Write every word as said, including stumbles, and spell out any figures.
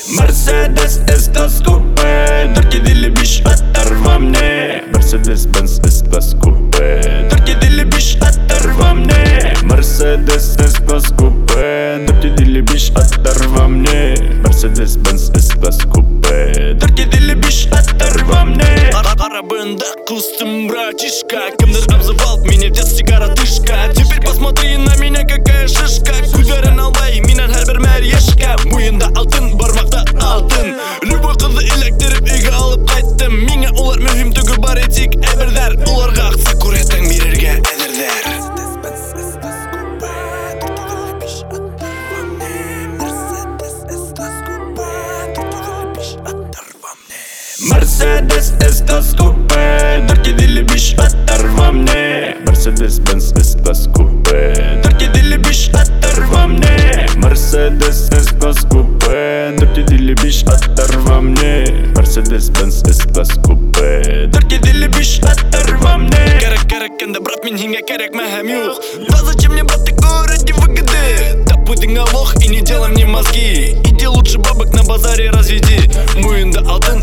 Mercedes S-Class Coupe, dur kedili biş atar vam ne. Mercedes Benz S-Class Coupe, dur kedili biş atar vam ne. Mercedes S-Class Coupe, dur kedili biş atar vam ne. Mercedes Benz S-Class Coupe, dur kedili biş atar vam ne. Арабында кустым, братишка. Кемдер обзывал меня в детстве коротышка. Теперь посмотри на меня, какая шишка. Күлдерін албай, минен һәр бер мәрьешка. Муйында алтын, бармақта алтын. Любой қызды электіріп үйге алып қайттым. Миңа олар мөһим түгел, бар етик әбірдер. Оларға ақсы күреттің берерге әдірдер. Mercedes S-Class Coupe, dur kedili biş atar vam ne. Mercedes Benz S-Class Coupe, dur kedili biş atar vam ne. Mercedes S-Class Coupe, dur kedili biş atar vam ne. Mercedes Benz S-Class Coupe, dur kedili biş atar vam ne. Керек, керек, енді брат, мен хинге керек мәхәм юқ. Да зачем мне, брат, такое ради выгоды? Да пудинг лох и не делай мне мозги. Иди лучше бабок на базаре разведи. Муйында алтын,